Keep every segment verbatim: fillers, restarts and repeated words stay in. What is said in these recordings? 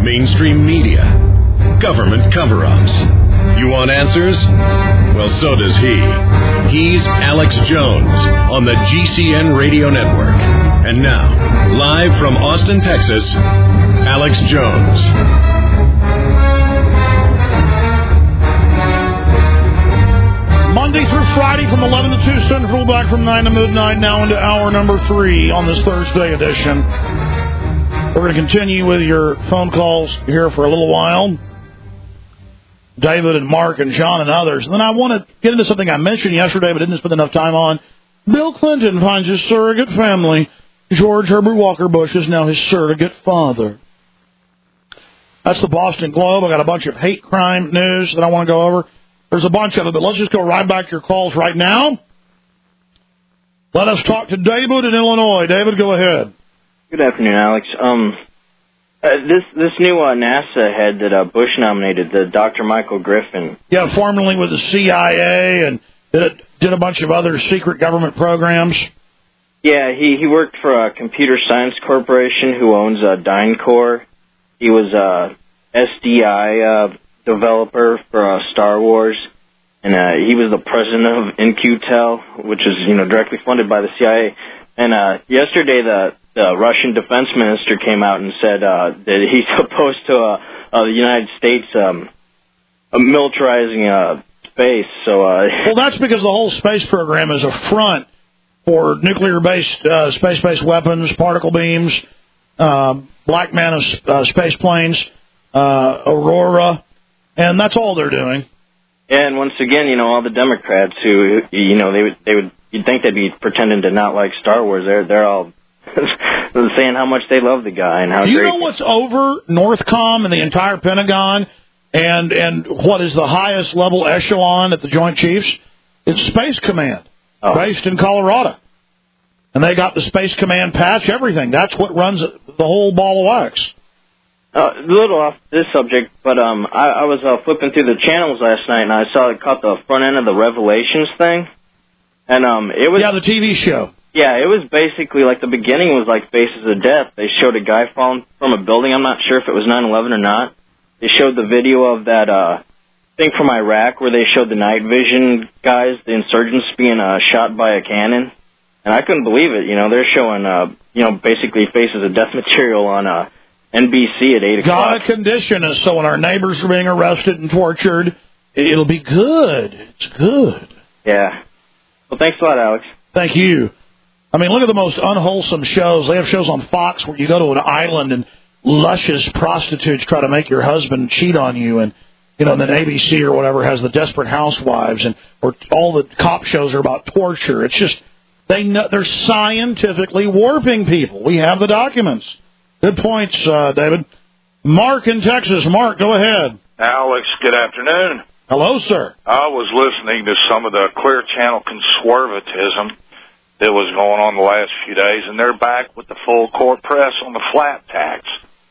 mainstream media, government cover-ups. You want answers? Well, so does he. He's Alex Jones on the G C N Radio Network. And now, live from Austin, Texas, Alex Jones. Monday through Friday from eleven to two Central, back from nine to midnight, now into hour number three on this Thursday edition. We're going to continue with your phone calls here for a little while. David and Mark and John and others. And then I want to get into something I mentioned yesterday but didn't spend enough time on. Bill Clinton finds his surrogate family. George Herbert Walker Bush is now his surrogate father. That's the Boston Globe. I got a bunch of hate crime news that I want to go over. There's a bunch of it, but let's just go right back to your calls right now. Let us talk to David in Illinois. David, go ahead. Good afternoon, Alex. Um, uh, this this new uh, NASA head that uh, Bush nominated, the Doctor Michael Griffin. Yeah, formerly with the C I A and did, did a bunch of other secret government programs. Yeah, he, he worked for a Computer Science Corporation who owns uh, DynCorp. He was a S D I uh, developer for uh, Star Wars, and uh, he was the president of In Q Tel, which is you know directly funded by the C I A. And uh, yesterday, the, the Russian defense minister came out and said uh, that he's opposed to uh, uh, the United States um, militarizing uh, space. So, uh, well, that's because the whole space program is a front for nuclear-based, uh, space-based weapons, particle beams, uh, Black Manta uh, space planes, uh, Aurora, and that's all they're doing. And once again, you know, all the Democrats who, you know, they would, they would, you'd think they'd be pretending to not like Star Wars. They're, they're all saying how much they love the guy and how. Do you great know what's over Northcom and the entire Pentagon, and and what is the highest level echelon at the Joint Chiefs? It's Space Command, oh. based in Colorado, and they got the Space Command patch, everything. That's what runs the whole ball of wax. Uh, a little off this subject, but um, I, I was uh, flipping through the channels last night, and I saw it caught the front end of the Revelations thing, and um, it was yeah, the T V show. Yeah, it was basically like the beginning was like Faces of Death. They showed a guy falling from a building. I'm not sure if it was nine eleven or not. They showed the video of that uh, thing from Iraq where they showed the night vision guys, the insurgents, being uh, shot by a cannon, and I couldn't believe it. You know, they're showing uh, you know basically Faces of Death material on uh. N B C at eight o'clock. Gotta condition us so when our neighbors are being arrested and tortured, it'll be good. It's good. Yeah. Well, thanks a lot, Alex. Thank you. I mean, look at the most unwholesome shows. They have shows on Fox where you go to an island and luscious prostitutes try to make your husband cheat on you, and you know, and then A B C or whatever has the Desperate Housewives, and or all the cop shows are about torture. It's just they know, they're scientifically warping people. We have the documents. Good points, uh, David. Mark in Texas. Mark, go ahead. Alex, good afternoon. Hello, sir. I was listening to some of the Clear Channel conservatism that was going on the last few days, and they're back with the full court press on the flat tax.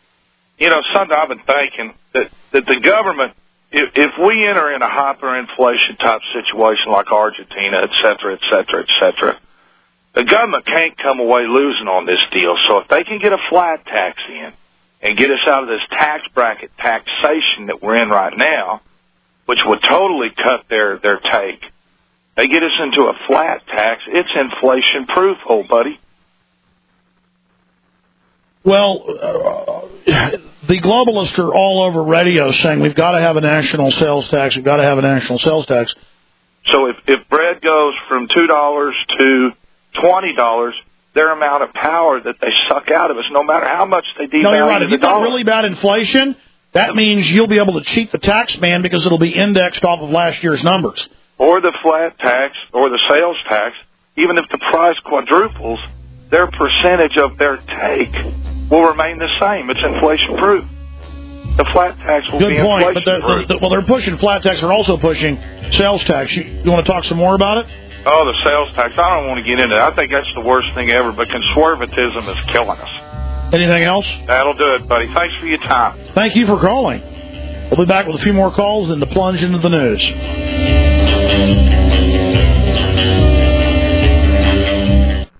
You know, something I've been thinking, that, that the government, if, if we enter in a hyperinflation type situation like Argentina, et cetera, et cetera, et cetera, the government can't come away losing on this deal. So if they can get a flat tax in and get us out of this tax bracket taxation that we're in right now, which would totally cut their, their take, they get us into a flat tax, it's inflation-proof, old buddy. Well, uh, the globalists are all over radio saying we've got to have a national sales tax, we've got to have a national sales tax. So if, if bread goes from two dollars to twenty dollars, their amount of power that they suck out of us, no matter how much they devalue no, you're right. If the you've got dollar. really bad inflation, that means you'll be able to cheat the tax man because it'll be indexed off of last year's numbers. Or the flat tax, or the sales tax, even if the price quadruples, their percentage of their take will remain the same. It's inflation-proof. The flat tax will Good be point. But inflation-proof. they're, they're, well, they're pushing flat tax. They're also pushing sales tax. You, you want to talk some more about it? Oh, the sales tax. I don't want to get into it. I think that's the worst thing ever, but conservatism is killing us. Anything else? That'll do it, buddy. Thanks for your time. Thank you for calling. We'll be back with a few more calls and to plunge into the news. Alex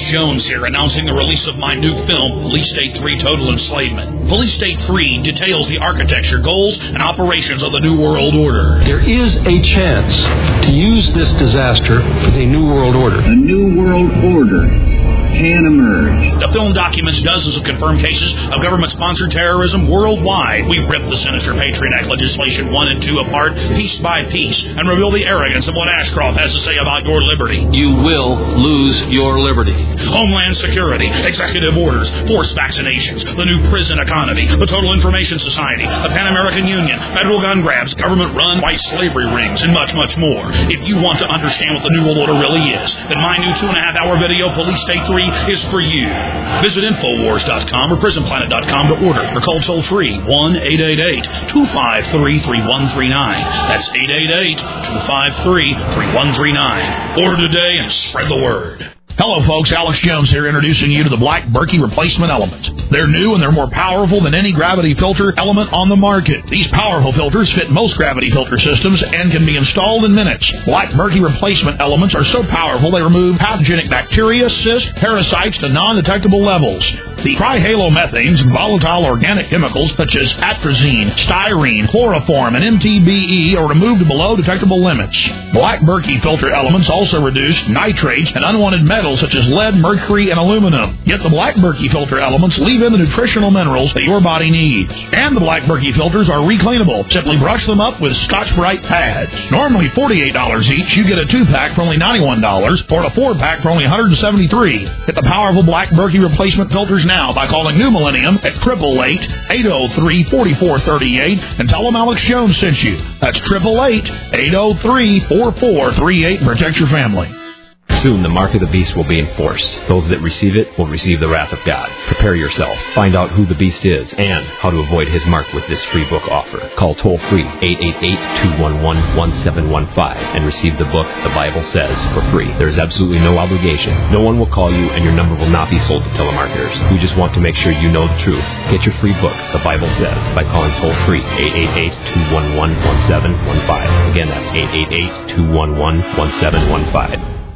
Jones here, announcing the release of my new film, Police State three Total Enslavement. Police State three details the architecture, goals, and operations of the New World Order. There is a chance to use this disaster for the New World Order. A New World Order can emerge. The film documents dozens of confirmed cases of government-sponsored terrorism worldwide. We rip the sinister Patriot Act legislation one and two apart, piece by piece, and reveal the arrogance of what Ashcroft has to say about your liberty. You will lose your liberty. Homeland Security, executive orders, forced vaccinations, the new prison economy, the Total Information Society, the Pan-American Union, federal gun grabs, government-run white slavery rings, and much, much more. If you want to understand what the New World Order really is, then my new two-and-a-half-hour video, Police State three, is for you. Visit Infowars dot com or Prison Planet dot com to order or call toll-free one eight eight eight, two five three, three one three nine. That's eight eight eight, two five three, three one three nine. Order today and spread the word. Hello, folks. Alex Jones here, introducing you to the Black Berkey Replacement Element. They're new and they're more powerful than any gravity filter element on the market. These powerful filters fit most gravity filter systems and can be installed in minutes. Black Berkey Replacement Elements are so powerful they remove pathogenic bacteria, cysts, parasites to non-detectable levels. The trihalomethanes and volatile organic chemicals such as atrazine, styrene, chloroform, and M T B E are removed to below detectable limits. Black Berkey filter elements also reduce nitrates and unwanted metals such as lead, mercury, and aluminum. Yet the Black Berkey filter elements leave in the nutritional minerals that your body needs. And the Black Berkey filters are recleanable. Simply brush them up with Scotch-Brite pads. Normally forty-eight dollars each, you get a two-pack for only ninety-one dollars or a four-pack for only one hundred seventy-three dollars. Get the powerful Black Berkey replacement filters now by calling New Millennium at eight eight eight, eight oh three, four four three eight and tell them Alex Jones sent you. That's eight eight eight, eight oh three, four four three eight and protect your family. Soon the mark of the beast will be enforced. Those that receive it will receive the wrath of God. Prepare yourself. Find out who the beast is and how to avoid his mark with this free book offer. Call toll-free eight eight eight, two one one, one seven one five and receive the book The Bible Says for free. There is absolutely no obligation. No one will call you and your number will not be sold to telemarketers. We just want to make sure you know the truth. Get your free book, The Bible Says, by calling toll-free eight eight eight, two one one, one seven one five. Again, that's eight eight eight, two one one, one seven one five.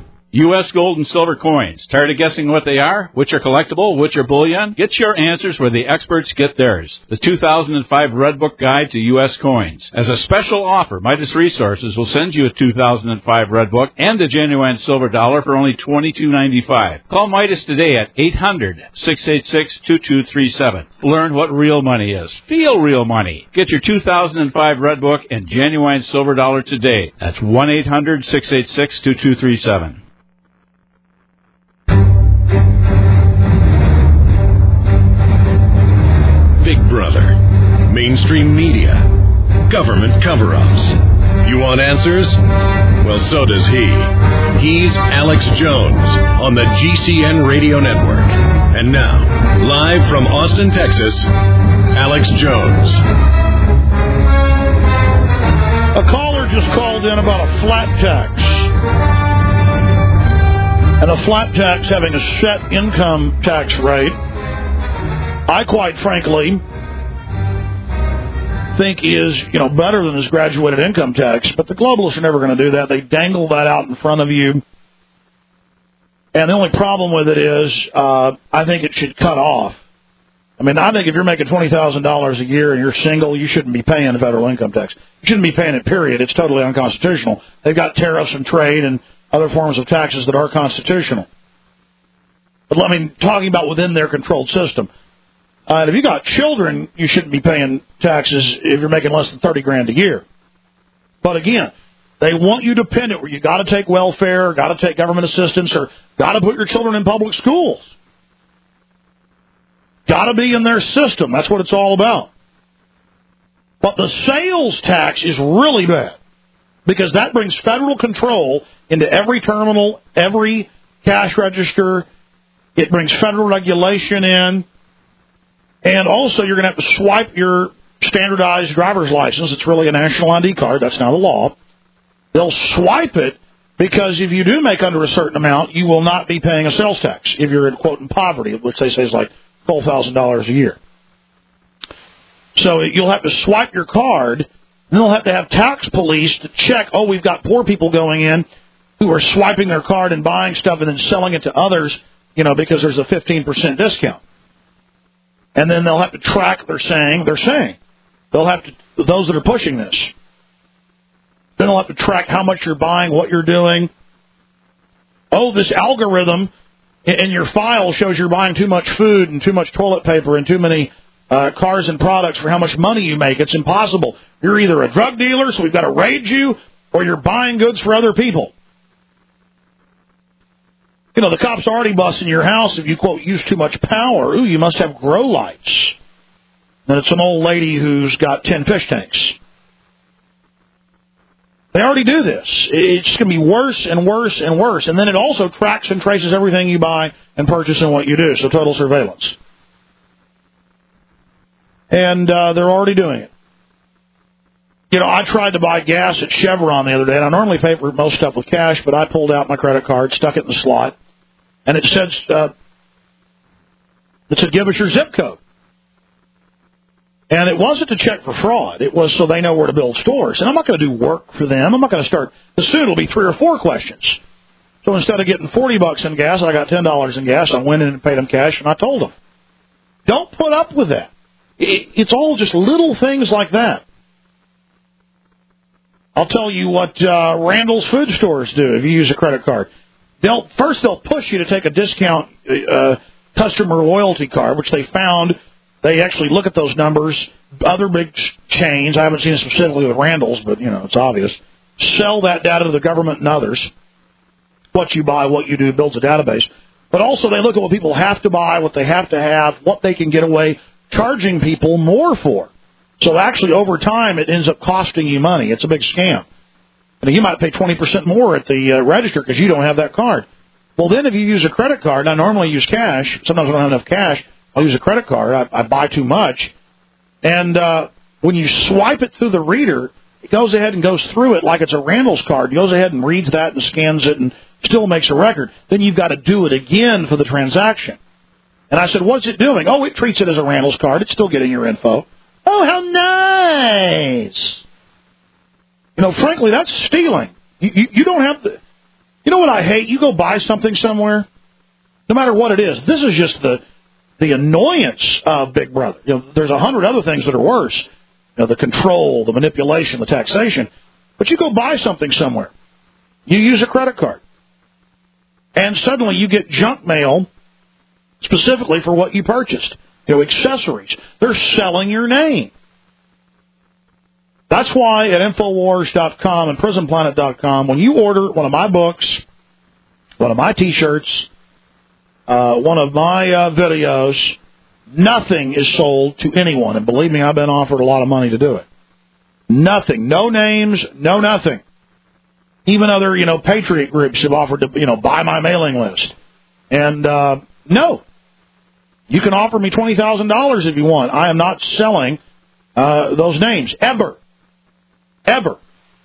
U S gold and silver coins. Tired of guessing what they are? Which are collectible? Which are bullion? Get your answers where the experts get theirs. The two thousand five Red Book Guide to U S Coins. As a special offer, Midas Resources will send you a two thousand five Red Book and a genuine silver dollar for only twenty-two ninety-five. Call Midas today at eight hundred, six eight six, two two three seven. Learn what real money is. Feel real money. Get your two thousand five Red Book and genuine silver dollar today. That's one eight hundred, six eight six, two two three seven. Big Brother, mainstream media, government cover-ups. You want answers? Well, so does he. He's Alex Jones on the G C N Radio Network. And now, live from Austin, Texas, Alex Jones. A caller just called in about a flat tax. And a flat tax having a set income tax rate, I quite frankly think is, you know, better than this graduated income tax. But the globalists are never going to do that. They dangle that out in front of you. And the only problem with it is uh, I think it should cut off. I mean, I think if you're making twenty thousand dollars a year and you're single, you shouldn't be paying federal income tax. You shouldn't be paying it, period. It's totally unconstitutional. They've got tariffs and trade and other forms of taxes that are constitutional. But I mean, talking about within their controlled system. Uh, and if you got children, you shouldn't be paying taxes if you're making less than thirty grand a year. But again, they want you dependent where you got to take welfare, got to take government assistance, or got to put your children in public schools. Got to be in their system. That's what it's all about. But the sales tax is really bad because that brings federal control into every terminal, every cash register. It brings federal regulation in. And also, you're going to have to swipe your standardized driver's license. It's really a national I D card. That's not a law. They'll swipe it because if you do make under a certain amount, you will not be paying a sales tax if you're in, quote, in poverty, which they say is like twelve thousand dollars a year. So you'll have to swipe your card, and they'll have to have tax police to check, oh, we've got poor people going in who are swiping their card and buying stuff and then selling it to others you know, because there's a fifteen percent discount. And then they'll have to track, they're saying, they're saying. They'll have to, those that are pushing this. Then they'll have to track how much you're buying, what you're doing. Oh, this algorithm in your file shows you're buying too much food and too much toilet paper and too many uh, cars and products for how much money you make. It's impossible. You're either a drug dealer, so we've got to raid you, or you're buying goods for other people. You know, the cops already busting your house if you, quote, use too much power. Ooh, you must have grow lights. Then it's an old lady who's got ten fish tanks. They already do this. It's just going to be worse and worse and worse. And then it also tracks and traces everything you buy and purchase and what you do. So total surveillance. And uh, they're already doing it. You know, I tried to buy gas at Chevron the other day, and I normally pay for most stuff with cash, but I pulled out my credit card, stuck it in the slot, and it said, uh, it said, give us your zip code. And it wasn't to check for fraud. It was so they know where to build stores. And I'm not going to do work for them. I'm not going to start. The suit will be three or four questions. So instead of getting forty bucks in gas, I got ten dollars in gas. I went in and paid them cash, and I told them, don't put up with that. It's all just little things like that. I'll tell you what uh, Randall's food stores do if you use a credit card. They'll first they'll push you to take a discount uh, customer loyalty card, which they found. They actually look at those numbers. Other big chains, I haven't seen it specifically with Randall's, but you know it's obvious, sell that data to the government and others. What you buy, what you do, builds a database. But also they look at what people have to buy, what they have to have, what they can get away charging people more for. So actually, over time, it ends up costing you money. It's a big scam. And you might pay twenty percent more at the uh, register because you don't have that card. Well, then if you use a credit card, I normally use cash. Sometimes I don't have enough cash. I'll use a credit card. I, I buy too much. And uh, when you swipe it through the reader, it goes ahead and goes through it like it's a Randall's card. It goes ahead and reads that and scans it and still makes a record. Then you've got to do it again for the transaction. And I said, what's it doing? Oh, it treats it as a Randall's card. It's still getting your info. Oh, how nice. You know, frankly, that's stealing. You, you, you don't have the... You know what I hate? You go buy something somewhere, no matter what it is. This is just the the annoyance of Big Brother. You know, there's a hundred other things that are worse. You know, the control, the manipulation, the taxation. But you go buy something somewhere. You use a credit card. And suddenly you get junk mail specifically for what you purchased. You know, accessories. They're selling your name. That's why at Infowars dot com and Prison Planet dot com, when you order one of my books, one of my T-shirts, uh, one of my uh, videos, nothing is sold to anyone. And believe me, I've been offered a lot of money to do it. Nothing. No names, no nothing. Even other, you know, patriot groups have offered to, you know, buy my mailing list. And, uh, no. You can offer me twenty thousand dollars if you want. I am not selling uh, those names, ever. Ever.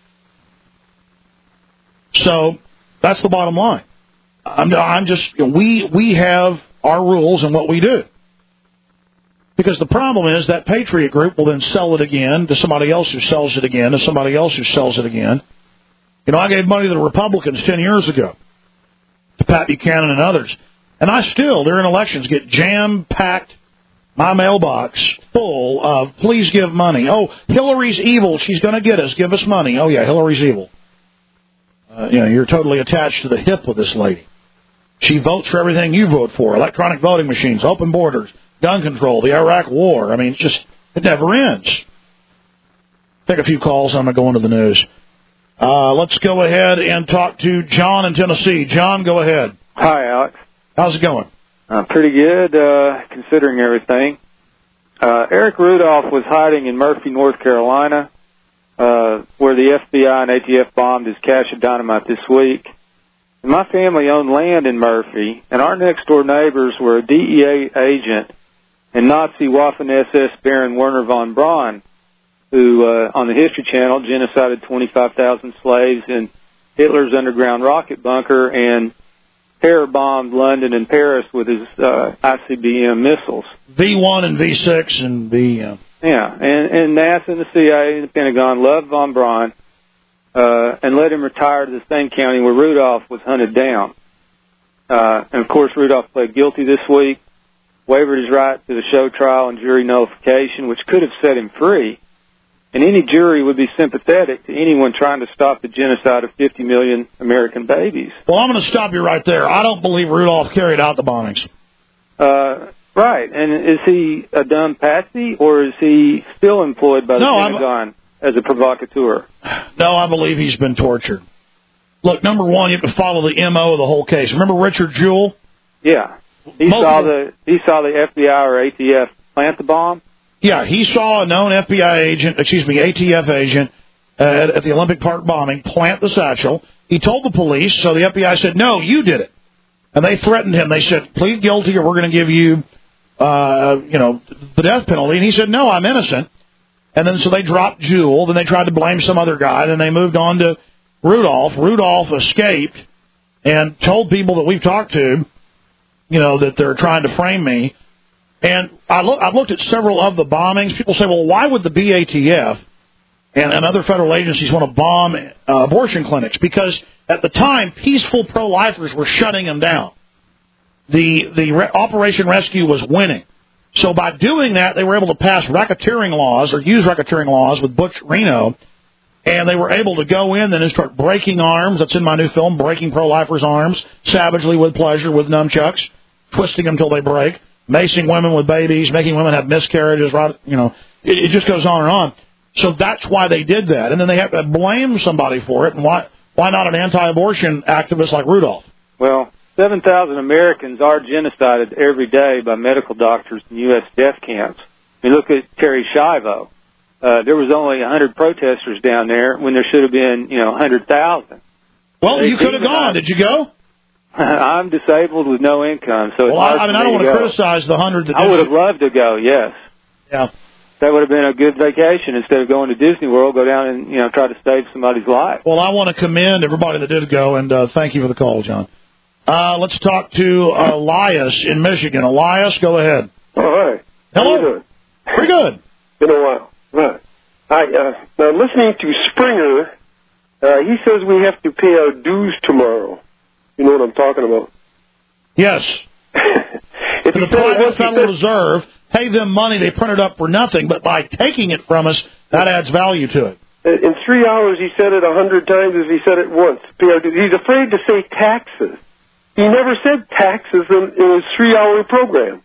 So that's the bottom line. I'm, I'm just, you know, we, we have our rules and what we do. Because the problem is that Patriot Group will then sell it again to somebody else who sells it again, to somebody else who sells it again. You know, I gave money to the Republicans ten years ago, to Pat Buchanan and others. And I still, during elections, get jam-packed my mailbox full of, please give money. Oh, Hillary's evil. She's going to get us. Give us money. Oh, yeah, Hillary's evil. Uh, you know, you're totally attached to the hip with this lady. She votes for everything you vote for. Electronic voting machines, open borders, gun control, the Iraq war. I mean, it's just, it never ends. Take a few calls. I'm going to go into the news. Uh, let's go ahead and talk to John in Tennessee. John, go ahead. Hi, Alex. How's it going? Uh, pretty good, uh, considering everything. Uh, Eric Rudolph was hiding in Murphy, North Carolina, uh, where the F B I and A T F bombed his cache of dynamite this week. And my family owned land in Murphy, and our next-door neighbors were a D E A agent and Nazi Waffen-S S Baron Werner von Braun, who, uh, on the History Channel, genocided twenty-five thousand slaves in Hitler's underground rocket bunker and terror-bombed London and Paris with his uh, I C B M missiles. V one and V six and V... Uh... Yeah, and, and NASA and the C I A and the Pentagon loved von Braun uh, and let him retire to the same county where Rudolph was hunted down. Uh, and, of course, Rudolph pled guilty this week, waived his right to the show trial and jury nullification, which could have set him free. And any jury would be sympathetic to anyone trying to stop the genocide of fifty million American babies. Well, I'm going to stop you right there. I don't believe Rudolph carried out the bombings. Uh, right. And is he a dumb patsy, or is he still employed by the no, Pentagon I'm... as a provocateur? No, I believe he's been tortured. Look, number one, you have to follow the M O of the whole case. Remember Richard Jewell? Yeah. He Multiple... saw the he saw the F B I or A T F plant the bomb? Yeah, he saw a known F B I agent, excuse me, A T F agent uh, at, at the Olympic Park bombing plant the satchel. He told the police, so the F B I said, no, you did it. And they threatened him. They said, plead guilty or we're going to give you, uh, you know, the death penalty. And he said, no, I'm innocent. And then so they dropped Jewell. Then they tried to blame some other guy. Then they moved on to Rudolph. Rudolph escaped and told people that we've talked to, you know, that they're trying to frame me. And I look, I've looked at several of the bombings. People say, well, why would the B A T F and, and other federal agencies want to bomb uh, abortion clinics? Because at the time, peaceful pro-lifers were shutting them down. The, the re- Operation Rescue was winning. So by doing that, they were able to pass racketeering laws or use racketeering laws with Butch Reno, and they were able to go in and start breaking arms. That's in my new film, Breaking Pro-Lifers' Arms, savagely with pleasure with nunchucks, twisting them till they break. Macing women with babies, making women have miscarriages, right? You know, it, it just goes on and on. So that's why they did that. And then they have to blame somebody for it. And why why not an anti-abortion activist like Rudolph? Well, seven thousand Americans are genocided every day by medical doctors in U S death camps. You look at Terry Schiavo. Uh, there was only one hundred protesters down there when there should have been, you know, one hundred thousand. Well, they you could have gone. Did you go? I'm disabled with no income, so it's well, hard I mean, for I don't me want to to go. criticize the hundred. That I would have loved to go. Yes. Yeah. That would have been a good vacation instead of going to Disney World. Go down and you know try to save somebody's life. Well, I want to commend everybody that did go, and uh, thank you for the call, John. Uh, let's talk to Elias in Michigan. Elias, go ahead. Oh, hi. Hello. How you doing? Pretty good. Been a while. Right. Hi. Uh, now, listening to Springer, uh, he says we have to pay our dues tomorrow. You know what I'm talking about? Yes. if the private Federal Reserve, pay them money they printed up for nothing, but by taking it from us, that adds value to it. In three hours, he said it a hundred times as he said it once. He's afraid to say taxes. He never said taxes in, in his three-hour program.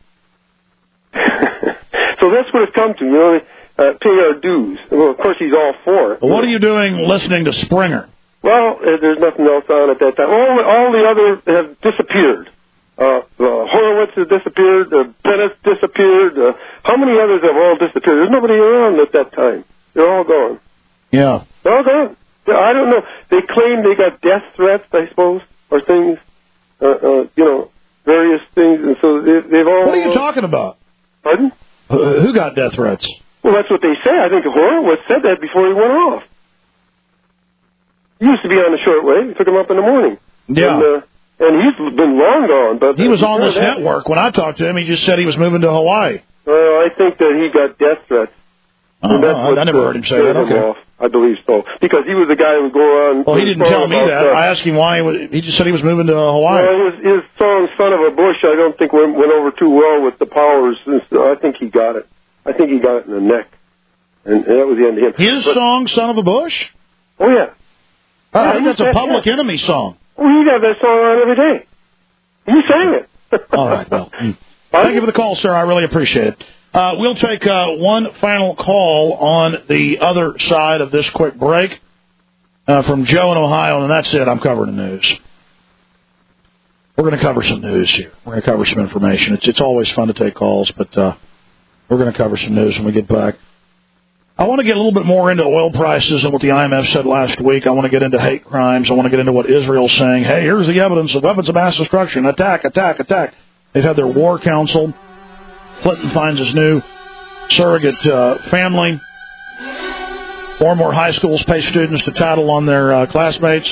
So that's what it's come to, you know, uh, pay our dues. Well, of course, he's all for it. Well, what are you doing listening to Springer? Well, uh, there's nothing else on at that time. All, all the others have disappeared. Uh, uh, Horowitz has disappeared. Uh, Bennett disappeared. Uh, how many others have all disappeared? There's nobody around at that time. They're all gone. Yeah. They're all gone. I don't know. They claim they got death threats, I suppose, or things, uh, uh, you know, various things, and so they, they've all... What are you talking about? Pardon? Uh, who got death threats? Well, that's what they say. I think Horowitz said that before he went off. He used to be on the shortwave. He took him up in the morning. Yeah. And, uh, and he's been long gone. But he was on this that. network. When I talked to him, he just said he was moving to Hawaii. Well, I think that he got death threats. Oh, that's I, I never heard him say that. Okay. Off, I believe so. Because he was the guy who would go on... Well, he didn't tell me that. Uh, I asked him why. He, was, he just said he was moving to Hawaii. Well, his, his song, Son of a Bush, I don't think went, went over too well with the powers. I think he got it. I think he got it in the neck. And, and that was the end of him. His but, song, Son of a Bush? Oh, yeah. I yeah, think that's a that, Public yeah. Enemy song. Well, he'd have that song on every day. You sang it. All right, well. Thank you for the call, sir. I really appreciate it. Uh, we'll take uh, one final call on the other side of this quick break uh, from Joe in Ohio, and that's it. I'm covering the news. We're going to cover some news here. We're going to cover some information. It's it's always fun to take calls, but uh, we're going to cover some news when we get back. I want to get a little bit more into oil prices and what the I M F said last week. I want to get into hate crimes. I want to get into what Israel's saying. Hey, here's the evidence of weapons of mass destruction. Attack, attack, attack. They've had their war council. Clinton finds his new surrogate uh, family. More and more high schools pay students to tattle on their uh, classmates.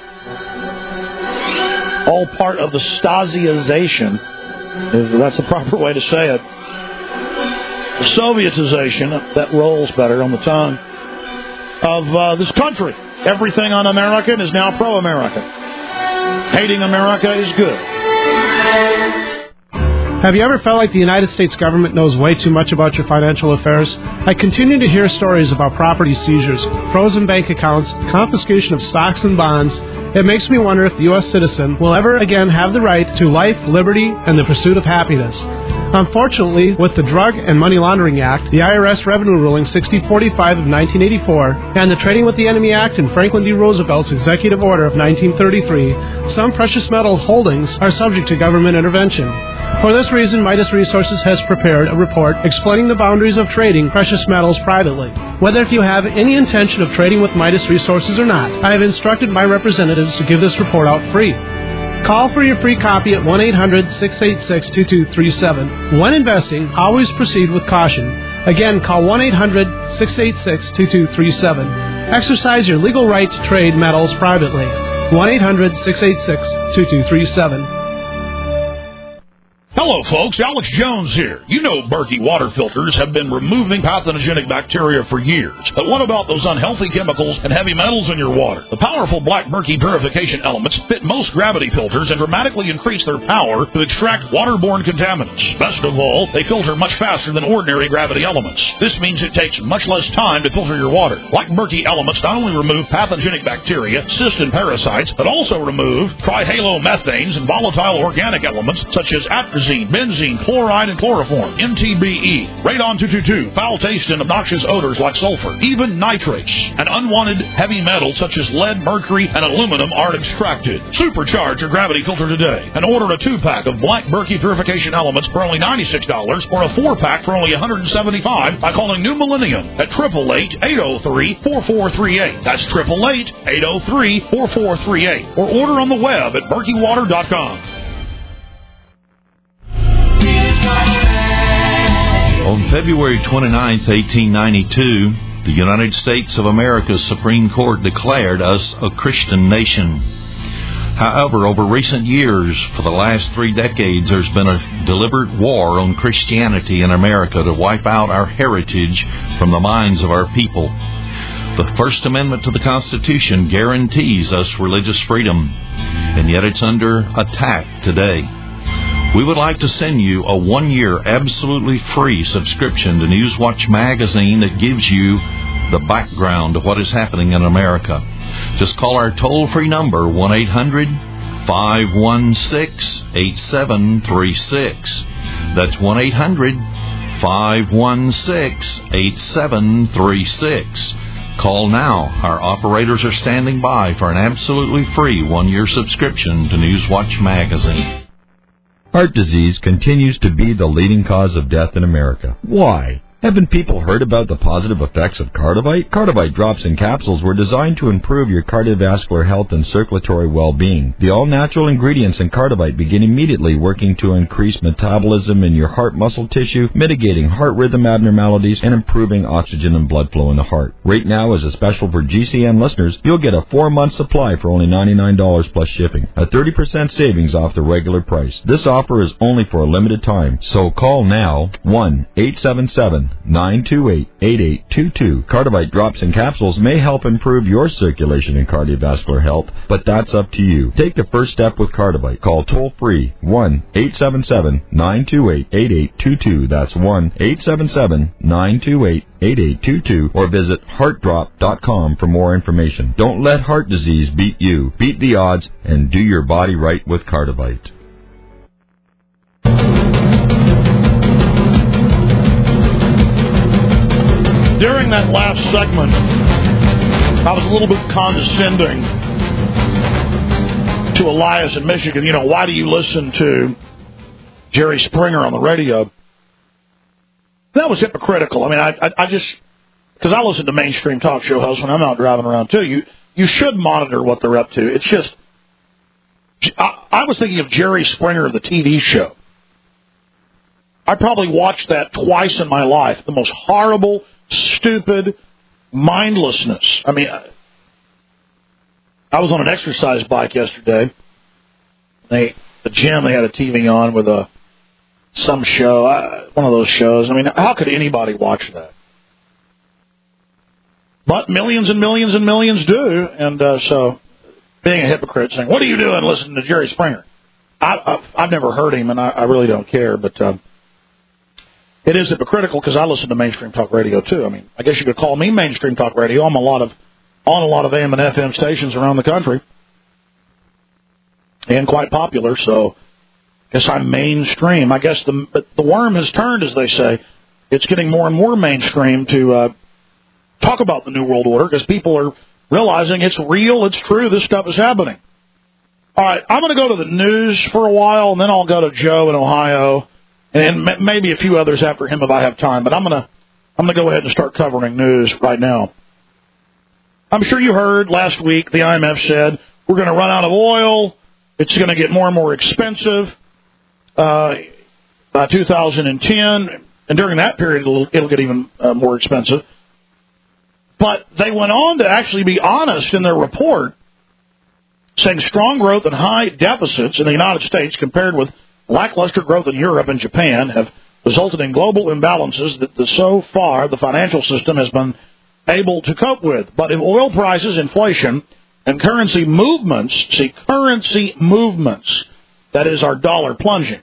All part of the Stasiization, if that's the proper way to say it. The Sovietization, that rolls better on the tongue, of uh, this country. Everything un-American is now pro-American. Hating America is good. Have you ever felt like the United States government knows way too much about your financial affairs? I continue to hear stories about property seizures, frozen bank accounts, confiscation of stocks and bonds. It makes me wonder if the U S citizen will ever again have the right to life, liberty, and the pursuit of happiness. Unfortunately, with the Drug and Money Laundering Act, the I R S Revenue Ruling sixty forty-five of nineteen eighty-four, and the Trading with the Enemy Act and Franklin D. Roosevelt's Executive Order of nineteen thirty-three, some precious metal holdings are subject to government intervention. For this reason, Midas Resources has prepared a report explaining the boundaries of trading precious metals privately. Whether if you have any intention of trading with Midas Resources or not, I have instructed my representatives to give this report out free. Call for your free copy at one eight hundred, six eight six, two two three seven. When investing, always proceed with caution. Again, call one eight hundred, six eight six, two two three seven. Exercise your legal right to trade metals privately. one eight hundred, six eight six, two two three seven. Hello, folks. Alex Jones here. You know Berkey water filters have been removing pathogenic bacteria for years. But what about those unhealthy chemicals and heavy metals in your water? The powerful Black Berkey purification elements fit most gravity filters and dramatically increase their power to extract waterborne contaminants. Best of all, they filter much faster than ordinary gravity elements. This means it takes much less time to filter your water. Black Berkey elements not only remove pathogenic bacteria, cysts, and parasites, but also remove trihalomethanes and volatile organic elements such as atrazine, benzene, chloride, and chloroform, M T B E, radon two twenty-two, foul taste and obnoxious odors like sulfur, even nitrates, and unwanted heavy metals such as lead, mercury, and aluminum are extracted. Supercharge your gravity filter today and order a two-pack of Black Berkey purification elements for only ninety-six dollars or a four-pack for only one hundred seventy-five dollars by calling New Millennium at eight eight eight, eight oh three, four four three eight. That's eight eight eight, eight oh three, four four three eight. Or order on the web at berkey water dot com. On February twenty-ninth, eighteen ninety-two, the United States of America's Supreme Court declared us a Christian nation. However, over recent years, for the last three decades, there's been a deliberate war on Christianity in America to wipe out our heritage from the minds of our people. The First Amendment to the Constitution guarantees us religious freedom, and yet it's under attack today. We would like to send you a one-year absolutely free subscription to Newswatch magazine that gives you the background to what is happening in America. Just call our toll-free number, one eight hundred, five one six, eight seven three six. That's one eight hundred, five one six, eight seven three six. Call now. Our operators are standing by for an absolutely free one-year subscription to Newswatch magazine. Heart disease continues to be the leading cause of death in America. Why? Haven't people heard about the positive effects of Cardivite? Cardivite drops and capsules were designed to improve your cardiovascular health and circulatory well-being. The all-natural ingredients in Cardivite begin immediately working to increase metabolism in your heart muscle tissue, mitigating heart rhythm abnormalities, and improving oxygen and blood flow in the heart. Right now, as a special for G C N listeners, you'll get a four-month supply for only ninety-nine dollars plus shipping, a thirty percent savings off the regular price. This offer is only for a limited time, so call now, one eight seven seven, nine two eight, eight eight two two. Cardivite drops and capsules may help improve your circulation and cardiovascular health, but that's up to you. Take the first step with Cardivite. Call toll-free one eight seven seven, nine two eight, eight eight two two. That's one eight seven seven, nine two eight, eight eight two two, or visit heart drop dot com for more information. Don't let heart disease beat you. Beat the odds and do your body right with Cardivite. During that last segment, I was a little bit condescending to Elias in Michigan. You know, why do you listen to Jerry Springer on the radio? That was hypocritical. I mean, I, I, I just, because I listen to mainstream talk show hosts when I'm out driving around too. You, you should monitor what they're up to. It's just, I, I was thinking of Jerry Springer, the T V show. I probably watched that twice in my life. The most horrible, stupid mindlessness. I mean, I was on an exercise bike yesterday. They, the gym, they had a T V on with a some show, uh, one of those shows. I mean, how could anybody watch that? But millions and millions and millions do, and uh, so being a hypocrite, saying, "What are you doing listening to Jerry Springer?" I, I, I've never heard him, and I, I really don't care, but uh, it is hypocritical because I listen to mainstream talk radio, too. I mean, I guess you could call me mainstream talk radio. I'm a lot of, on a lot of A M and F M stations around the country, and quite popular, so I guess I'm mainstream. I guess the, but the worm has turned, as they say. It's getting more and more mainstream to uh, talk about the New World Order because people are realizing it's real, it's true, this stuff is happening. All right, I'm going to go to the news for a while, and then I'll go to Joe in Ohio, and m- maybe a few others after him if I have time. But I'm going to I'm going to go ahead and start covering news right now. I'm sure you heard last week the I M F said we're going to run out of oil. It's going to get more and more expensive uh, by two thousand ten. And during that period, it'll, it'll get even uh, more expensive. But they went on to actually be honest in their report, saying strong growth and high deficits in the United States compared with lackluster growth in Europe and Japan have resulted in global imbalances that the, so far the financial system has been able to cope with. But if oil prices, inflation, and currency movements, see, currency movements, that is our dollar plunging.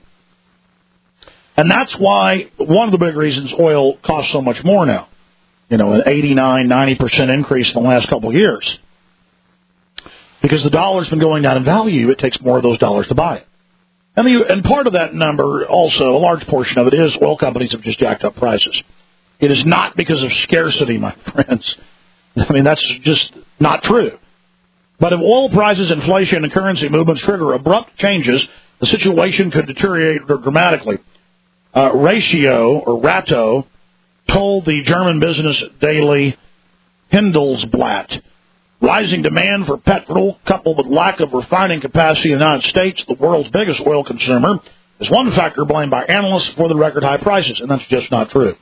And that's why one of the big reasons oil costs so much more now. You know, an eighty-nine, ninety percent increase in the last couple of years. Because the dollar's been going down in value, it takes more of those dollars to buy it. And, the, and part of that number, also, a large portion of it is oil companies have just jacked up prices. It is not because of scarcity, my friends. I mean, that's just not true. But if oil prices, inflation, and currency movements trigger abrupt changes, the situation could deteriorate dramatically. Uh, Ratio, or Ratto, told the German business daily Handelsblatt, rising demand for petrol, coupled with lack of refining capacity in the United States, the world's biggest oil consumer, is one factor blamed by analysts for the record high prices, and that's just not true.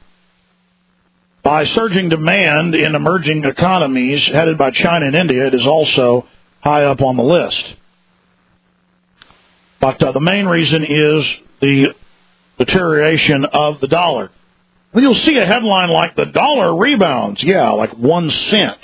By surging demand in emerging economies headed by China and India, it is also high up on the list. But uh, the main reason is the deterioration of the dollar. Then you'll see a headline like the dollar rebounds. Yeah, like one cent.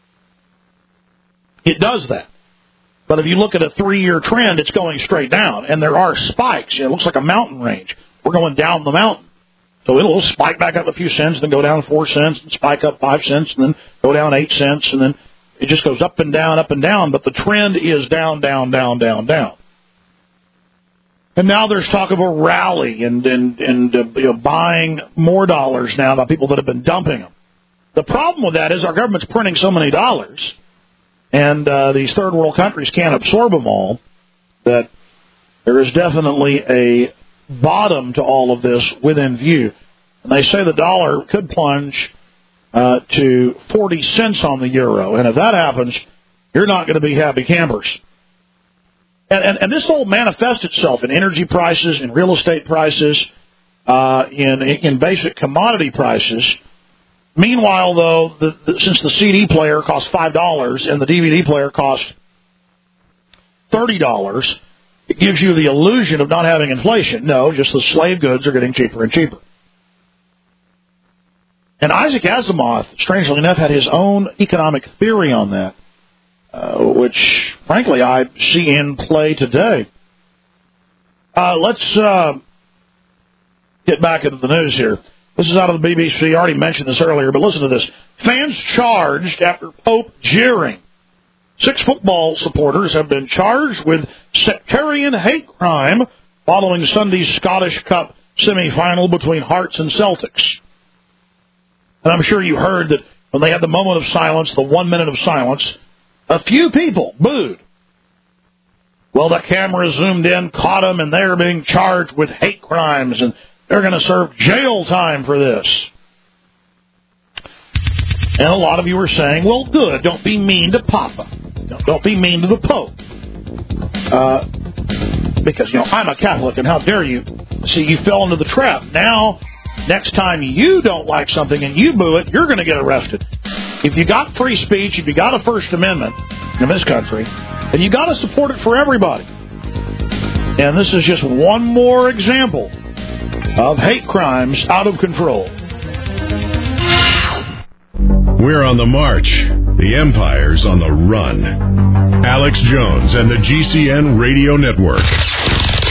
It does that. But if you look at a three-year trend, it's going straight down. And there are spikes. It looks like a mountain range. We're going down the mountain. So it'll spike back up a few cents, then go down four cents, and spike up five cents, and then go down eight cents, and then it just goes up and down, up and down. But the trend is down, down, down, down, down. And now there's talk of a rally and and, and uh, you know, buying more dollars now by people that have been dumping them. The problem with that is our government's printing so many dollars, and uh, these third world countries can't absorb them all, that there is definitely a bottom to all of this within view. And they say the dollar could plunge uh, to forty cents on the euro. And if that happens, you're not going to be happy campers. And, and, and this will manifest itself in energy prices, in real estate prices, uh, in, in basic commodity prices. Meanwhile, though, the, the, since the C D player costs five dollars and the D V D player costs thirty dollars, it gives you the illusion of not having inflation. No, just the slave goods are getting cheaper and cheaper. And Isaac Asimov, strangely enough, had his own economic theory on that, uh, which, frankly, I see in play today. Uh, let's uh, get back into the news here. This is out of the B B C. I already mentioned this earlier, but listen to this. Fans charged after Pope jeering. Six football supporters have been charged with sectarian hate crime following Sunday's Scottish Cup semi-final between Hearts and Celtics. And I'm sure you heard that when they had the moment of silence, the one minute of silence, a few people booed. Well, the camera zoomed in, caught them, and they're being charged with hate crimes, and they're going to serve jail time for this. And a lot of you are saying, well, good, don't be mean to Papa. Don't be mean to the Pope. Uh, because, you know, I'm a Catholic, and how dare you? See, you fell into the trap. Now, next time you don't like something and you boo it, you're going to get arrested. If you got free speech, if you got a First Amendment in this country, then you got to support it for everybody. And this is just one more example of hate crimes out of control. We're on the march. The Empire's on the run. Alex Jones and the G C N Radio Network.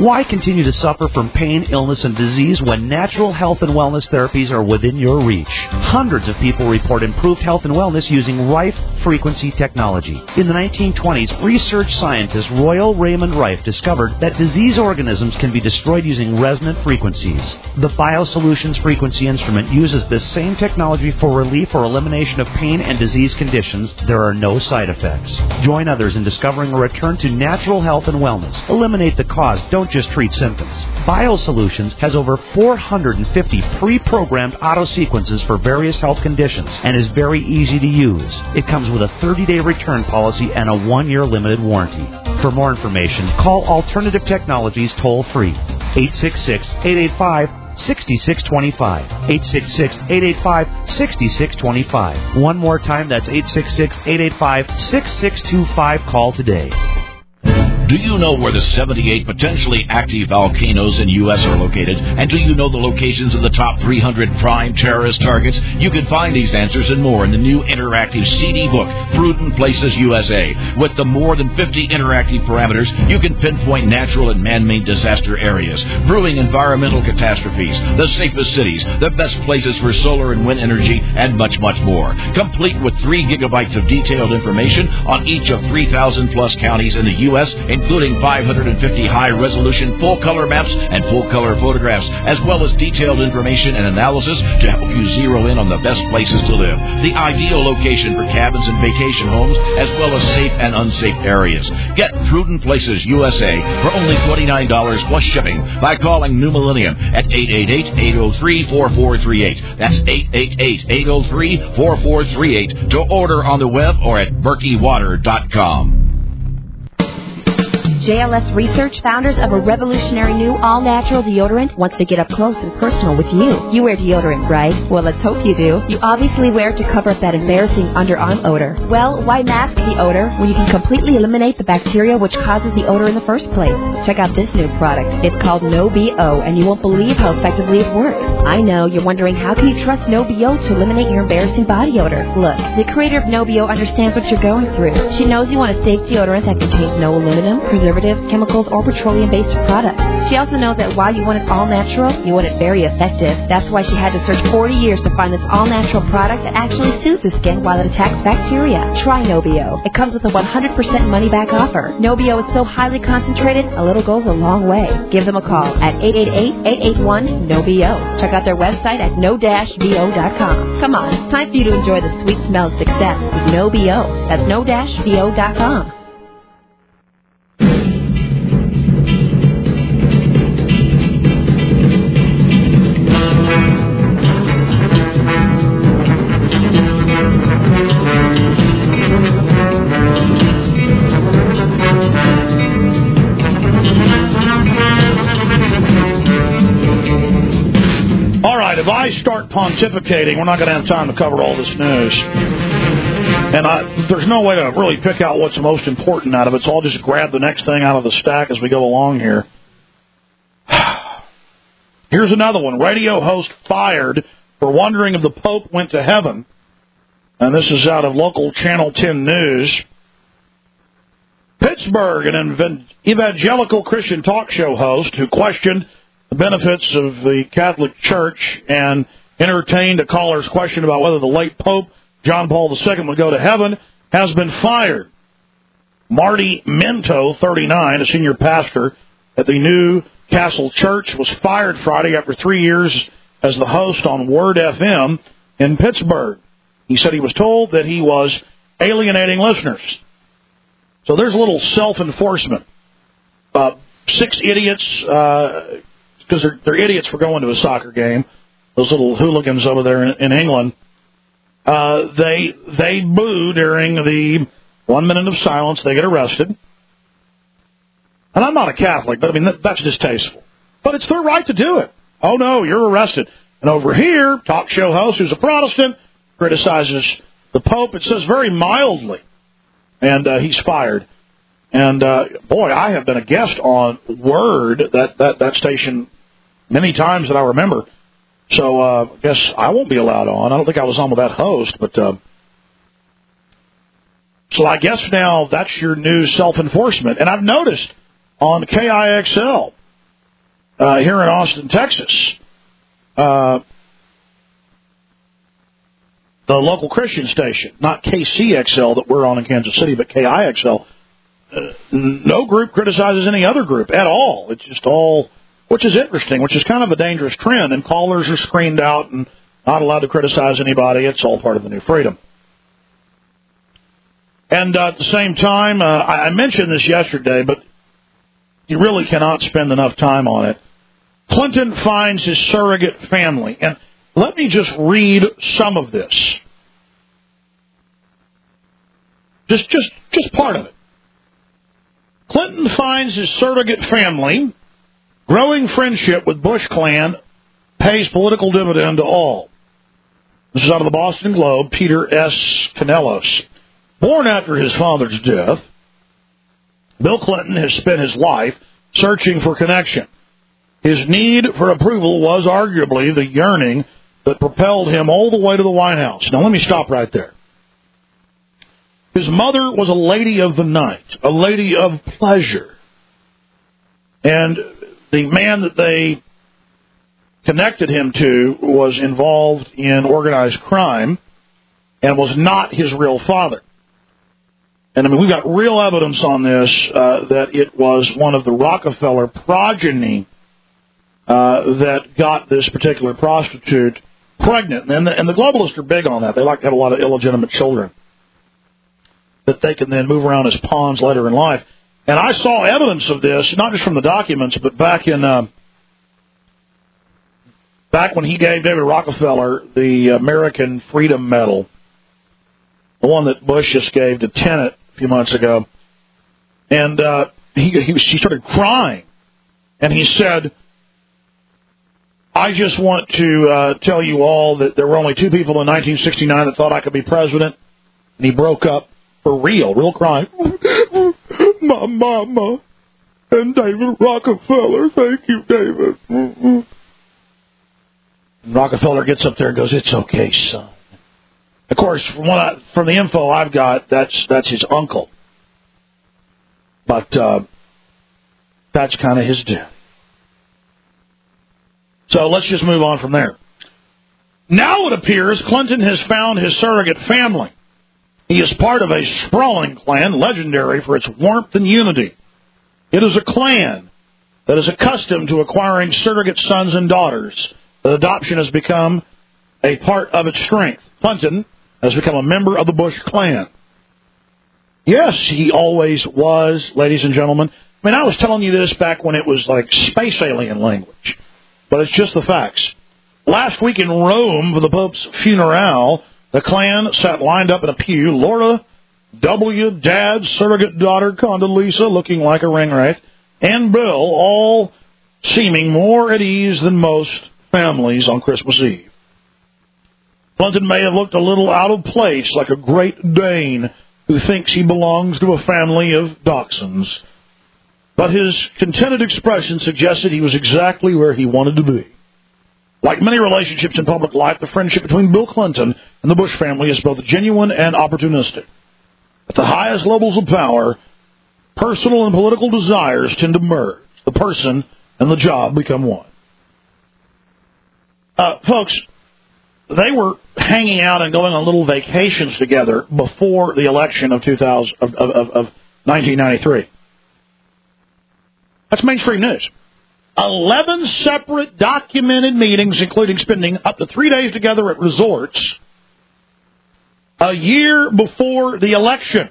Why continue to suffer from pain, illness, and disease when natural health and wellness therapies are within your reach? Hundreds of people report improved health and wellness using Rife frequency technology. In the nineteen twenties, research scientist Royal Raymond Rife discovered that disease organisms can be destroyed using resonant frequencies. The BioSolutions frequency instrument uses this same technology for relief or elimination of pain and disease conditions. There are no side effects. Join others in discovering a return to natural health and wellness. Eliminate the cause, don't just treat symptoms. BioSolutions has over four hundred fifty pre-programmed auto sequences for various health conditions and is very easy to use. It comes with a thirty-day return policy and a one-year limited warranty. For more information, call Alternative Technologies toll-free, eight six six, eight eight five, six six two five, eight six six, eight eight five, six six two five. One more time, that's eight six six, eight eight five, six six two five. Call today. Do you know where the seventy-eight potentially active volcanoes in U S are located? And do you know the locations of the top three hundred prime terrorist targets? You can find these answers and more in the new interactive C D book, Prudent Places U S A. With the more than fifty interactive parameters, you can pinpoint natural and man-made disaster areas, brewing environmental catastrophes, the safest cities, the best places for solar and wind energy, and much, much more. Complete with three gigabytes of detailed information on each of three thousand plus counties in the U S, including five hundred fifty high-resolution full-color maps and full-color photographs, as well as detailed information and analysis to help you zero in on the best places to live, the ideal location for cabins and vacation homes, as well as safe and unsafe areas. Get Prudent Places U S A for only twenty-nine dollars plus shipping by calling New Millennium at eight eight eight, eight oh three, four four three eight. That's eight eight eight, eight oh three, four four three eight to order on the web or at berkey water dot com. J L S Research, founders of a revolutionary new all-natural deodorant, wants to get up close and personal with you. You wear deodorant, right? Well, let's hope you do. You obviously wear it to cover up that embarrassing underarm odor. Well, why mask the odor when you can completely eliminate the bacteria which causes the odor in the first place? Check out this new product. It's called No B O, and you won't believe how effectively it works. I know, you're wondering how can you trust No B O to eliminate your embarrassing body odor? Look, the creator of No B O understands what you're going through. She knows you want a safe deodorant that contains no aluminum, preservatives, chemicals, or petroleum-based products. She also knows that while you want it all natural, you want it very effective. That's why she had to search forty years to find this all-natural product that actually soothes the skin while it attacks bacteria. Try No B O. It comes with a one hundred percent money-back offer. No B O is so highly concentrated, a little goes a long way. Give them a call at eight eight eight, eight eight one, N O B O. Check out their website at no dash b o dot com. Come on, it's time for you to enjoy the sweet smell of success with No B O. That's no dash b o dot com. If I start pontificating, we're not going to have time to cover all this news. And I, there's no way to really pick out what's most important out of it, so I'll just grab the next thing out of the stack as we go along here. Here's another one. Radio host fired for wondering if the Pope went to heaven. And this is out of local Channel ten News. Pittsburgh, an evangelical Christian talk show host who questioned the benefits of the Catholic Church and entertained a caller's question about whether the late Pope John Paul the Second would go to heaven, has been fired. Marty Minto, thirty-nine, a senior pastor at the New Castle Church, was fired Friday after three years as the host on Word F M in Pittsburgh. He said he was told that he was alienating listeners. So there's a little self-enforcement. Uh, six idiots... Uh, because they're, they're idiots for going to a soccer game, those little hooligans over there in, in England. Uh, they they boo during the one minute of silence. They get arrested. And I'm not a Catholic, but I mean, that, that's distasteful. But it's their right to do it. Oh, no, you're arrested. And over here, talk show host who's a Protestant criticizes the Pope. It says very mildly. And uh, he's fired. And, uh, boy, I have been a guest on Word, that, that, that station, many times that I remember. So uh, I guess I won't be allowed on. I don't think I was on with that host. But uh, so I guess now that's your new self-enforcement. And I've noticed on K I X L, uh, here in Austin, Texas, uh, the local Christian station, not K C X L that we're on in Kansas City, but K I X L, uh, no group criticizes any other group at all. It's just all, which is interesting, which is kind of a dangerous trend, and callers are screened out and not allowed to criticize anybody. It's all part of the new freedom. And uh, at the same time, uh, I mentioned this yesterday, but you really cannot spend enough time on it. Clinton finds his surrogate family. And let me just read some of this. Just, just, just part of it. Clinton finds his surrogate family. Growing friendship with Bush clan pays political dividend to all. This is out of the Boston Globe, Peter S. Canelos. Born after his father's death, Bill Clinton has spent his life searching for connection. His need for approval was arguably the yearning that propelled him all the way to the White House. Now, let me stop right there. His mother was a lady of the night, a lady of pleasure. And the man that they connected him to was involved in organized crime and was not his real father. And I mean, we've got real evidence on this uh, that it was one of the Rockefeller progeny uh, that got this particular prostitute pregnant. And the, and the globalists are big on that. They like to have a lot of illegitimate children that they can then move around as pawns later in life. And I saw evidence of this, not just from the documents, but back in uh, back when he gave David Rockefeller the American Freedom Medal, the one that Bush just gave to Tenet a few months ago. And uh, he, he, he started crying. And he said, I just want to uh, tell you all that there were only two people in nineteen sixty-nine that thought I could be president. And he broke up for real, real crying. My mama and David Rockefeller. Thank you, David. And Rockefeller gets up there and goes, it's okay, son. Of course, from what I, from the info I've got, that's that's his uncle. But uh, that's kind of his due. So let's just move on from there. Now it appears Clinton has found his surrogate family. He is part of a sprawling clan, legendary for its warmth and unity. It is a clan that is accustomed to acquiring surrogate sons and daughters. The adoption has become a part of its strength. Clinton has become a member of the Bush clan. Yes, he always was, ladies and gentlemen. I mean, I was telling you this back when it was like space alien language, but it's just the facts. Last week in Rome for the Pope's funeral, the clan sat lined up in a pew. Laura W., Dad's surrogate daughter, Condoleezza, looking like a ring wraith, and Bill, all seeming more at ease than most families on Christmas Eve. Clinton may have looked a little out of place, like a Great Dane who thinks he belongs to a family of dachshunds. But his contented expression suggested he was exactly where he wanted to be. Like many relationships in public life, the friendship between Bill Clinton and the Bush family is both genuine and opportunistic. At the highest levels of power, personal and political desires tend to merge. The person and the job become one. Uh, folks, they were hanging out and going on little vacations together before the election of two thousand of, of, of nineteen ninety-three. That's mainstream news. Eleven separate documented meetings, including spending up to three days together at resorts a year before the election.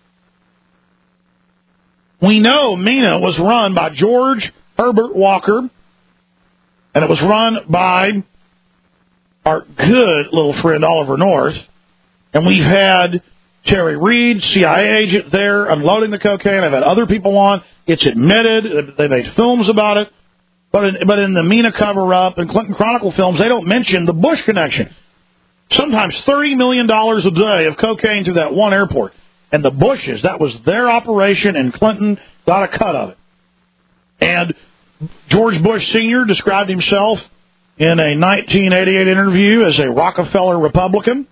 We know MENA was run by George Herbert Walker, and it was run by our good little friend Oliver North, and we've had Terry Reid, C I A agent, there unloading the cocaine. I've had other people on. It's admitted. They made films about it. But in, but in the MENA cover-up and Clinton Chronicle films, they don't mention the Bush connection. Sometimes thirty million dollars a day of cocaine through that one airport. And the Bushes, that was their operation, and Clinton got a cut of it. And George Bush Senior described himself in a nineteen eighty-eight interview as a Rockefeller Republican.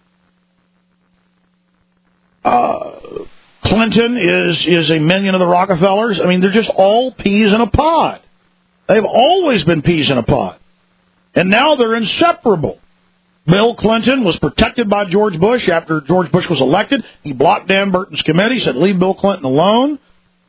Uh, Clinton is, is a minion of the Rockefellers. I mean, they're just all peas in a pod. They've always been peas in a pod. And now they're inseparable. Bill Clinton was protected by George Bush after George Bush was elected. He blocked Dan Burton's committee, said leave Bill Clinton alone.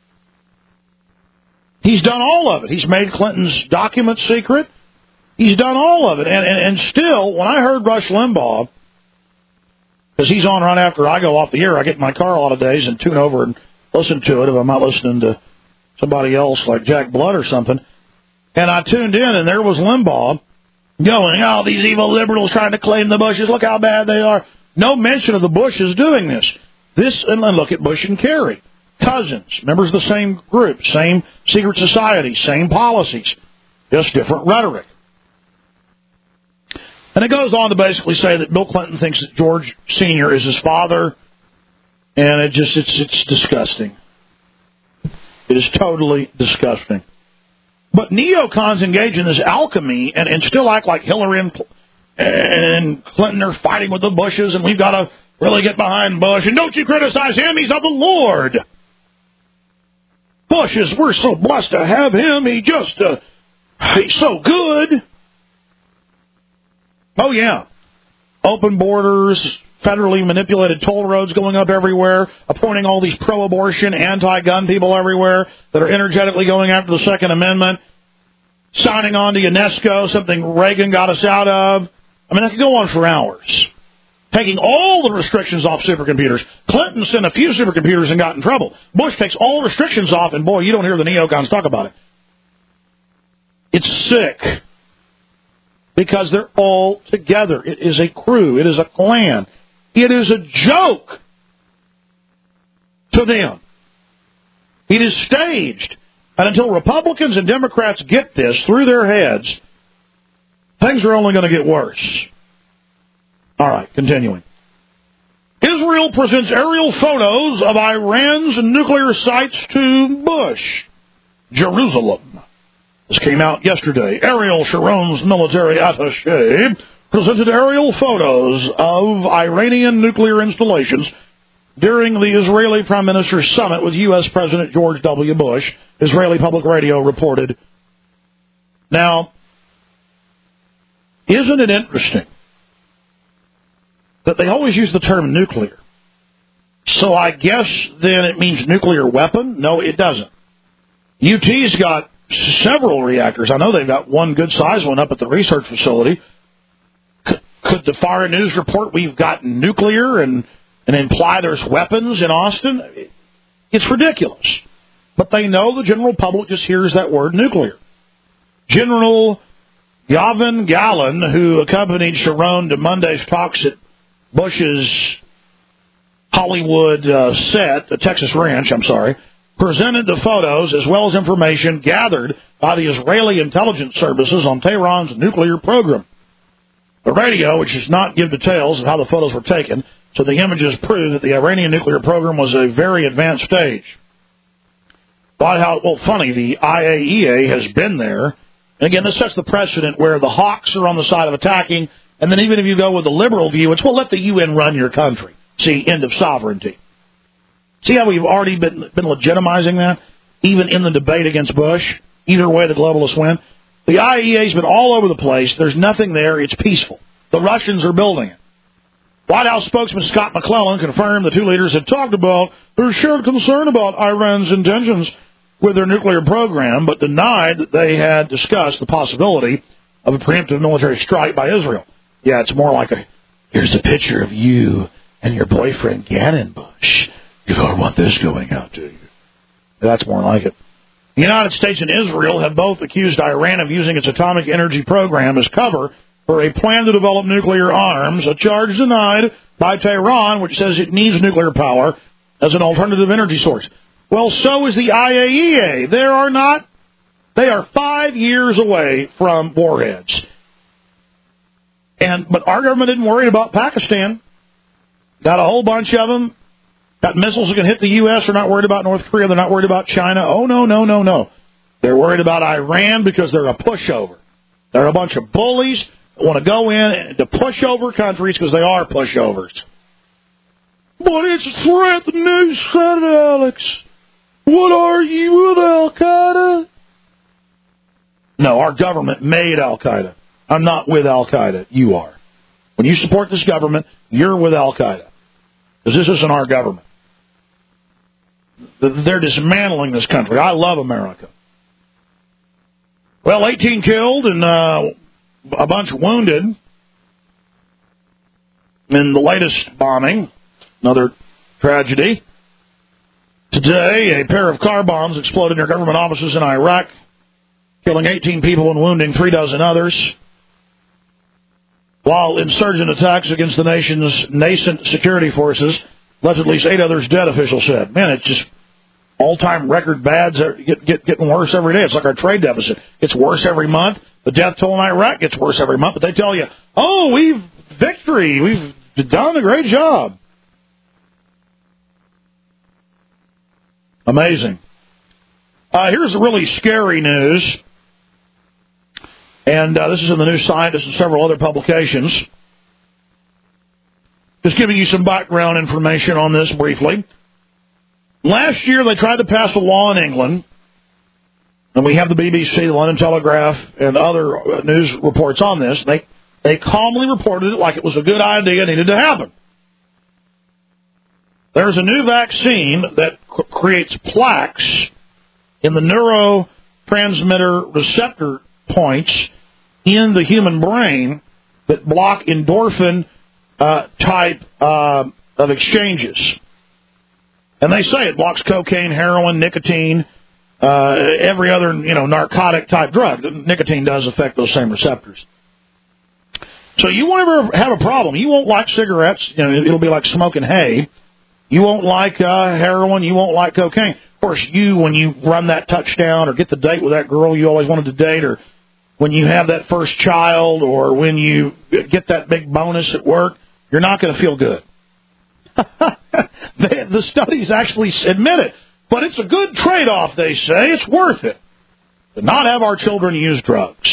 He's done all of it. He's made Clinton's documents secret. He's done all of it. And, and, and still, when I heard Rush Limbaugh, because he's on right after I go off the air, I get in my car a lot of days and tune over and listen to it if I'm not listening to somebody else like Jack Blood or something. And I tuned in, and there was Limbaugh going, oh, these evil liberals trying to claim the Bushes. Look how bad they are. No mention of the Bushes doing this. This, and look at Bush and Kerry. Cousins, members of the same group, same secret society, same policies, just different rhetoric. And it goes on to basically say that Bill Clinton thinks that George Senior is his father, and it just, it's, it's disgusting. It is totally disgusting. But neocons engage in this alchemy and, and still act like Hillary and, and Clinton are fighting with the Bushes, and we've got to really get behind Bush. And don't you criticize him, he's of the Lord. Bushes, we're so blessed to have him. He just, uh, he's so good. Oh, yeah. Open borders, federally manipulated toll roads going up everywhere, appointing all these pro-abortion, anti-gun people everywhere that are energetically going after the Second Amendment, signing on to UNESCO, something Reagan got us out of. I mean, that could go on for hours. Taking all the restrictions off supercomputers. Clinton sent a few supercomputers and got in trouble. Bush takes all restrictions off, and boy, you don't hear the neocons talk about it. It's sick. Because they're all together. It is a crew. It is a clan. It is a joke to them. It is staged. And until Republicans and Democrats get this through their heads, things are only going to get worse. All right, continuing. Israel presents aerial photos of Iran's nuclear sites to Bush. Jerusalem. This came out yesterday. Ariel Sharon's military attaché presented aerial photos of Iranian nuclear installations during the Israeli Prime Minister's summit with U S President George W. Bush, Israeli Public Radio reported. Now, isn't it interesting that they always use the term nuclear? So I guess then it means nuclear weapon? No, it doesn't. U T's got several reactors. I know they've got one good-sized one up at the research facility. C- could the Foreign News report we've got nuclear and, and imply there's weapons in Austin? It's ridiculous. But they know the general public just hears that word nuclear. General Gavin Gallen, who accompanied Sharon to Monday's talks at Bush's Hollywood uh, set, the Texas Ranch, I'm sorry, presented the photos as well as information gathered by the Israeli intelligence services on Tehran's nuclear program. The radio, which does not give details of how the photos were taken, so the images prove that the Iranian nuclear program was a very advanced stage. White House, well, funny, the I A E A has been there. And again, this sets the precedent where the hawks are on the side of attacking, and then even if you go with the liberal view, it's, well, let the U N run your country. See, end of sovereignty. See how we've already been, been legitimizing that, even in the debate against Bush? Either way, the globalists win. The I A E A's been all over the place. There's nothing there. It's peaceful. The Russians are building it. White House spokesman Scott McClellan confirmed the two leaders had talked about their shared concern about Iran's intentions with their nuclear program, but denied that they had discussed the possibility of a preemptive military strike by Israel. Yeah, it's more like a, here's a picture of you and your boyfriend Gannon Bush. You don't want this going out, do you? That's more like it. The United States and Israel have both accused Iran of using its atomic energy program as cover for a plan to develop nuclear arms, a charge denied by Tehran, which says it needs nuclear power as an alternative energy source. Well, so is the I A E A. There are not, they are five years away from warheads. And, but our government isn't worried about Pakistan. Got a whole bunch of them. Got missiles that can hit the U S. They're not worried about North Korea. They're not worried about China. Oh, no, no, no, no. They're worried about Iran because they're a pushover. They're a bunch of bullies that want to go in to push over countries because they are pushovers. But it's a threat, the news said, Alex. What are you with Al-Qaeda? No, our government made Al-Qaeda. I'm not with Al-Qaeda. You are. When you support this government, you're with Al-Qaeda. Because this isn't our government. They're dismantling this country. I love America. Well, eighteen killed and uh, a bunch wounded in the latest bombing. Another tragedy. Today, a pair of car bombs exploded near government offices in Iraq, killing eighteen people and wounding three dozen others. While insurgent attacks against the nation's nascent security forces left at least eight others dead, officials said. Man, it's just all-time record bads are get, get, getting worse every day. It's like our trade deficit. It's worse every month. The death toll in Iraq gets worse every month, but they tell you, oh, we've victory. We've done a great job. Amazing. Uh, here's the really scary news. And uh, this is in the New Scientist and several other publications. Just giving you some background information on this briefly. Last year, they tried to pass a law in England, and we have the B B C, the London Telegraph, and other news reports on this. They they calmly reported it like it was a good idea, needed to happen. There's a new vaccine that c- creates plaques in the neurotransmitter receptor points in the human brain that block endorphin uh, type uh, of exchanges. And they say it blocks cocaine, heroin, nicotine, uh, every other, you know, narcotic type drug. Nicotine does affect those same receptors. So you won't ever have a problem. You won't like cigarettes. You know, it'll be like smoking hay. You won't like uh, heroin. You won't like cocaine. Of course, you, when you run that touchdown or get the date with that girl you always wanted to date, or when you have that first child, or when you get that big bonus at work, you're not going to feel good. the, the studies actually admit it. But it's a good trade-off, they say. It's worth it to not have our children use drugs.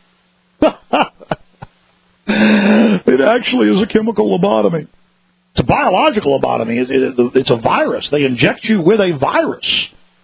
It actually is a chemical lobotomy. It's a biological lobotomy. It, it, it's a virus. They inject you with a virus.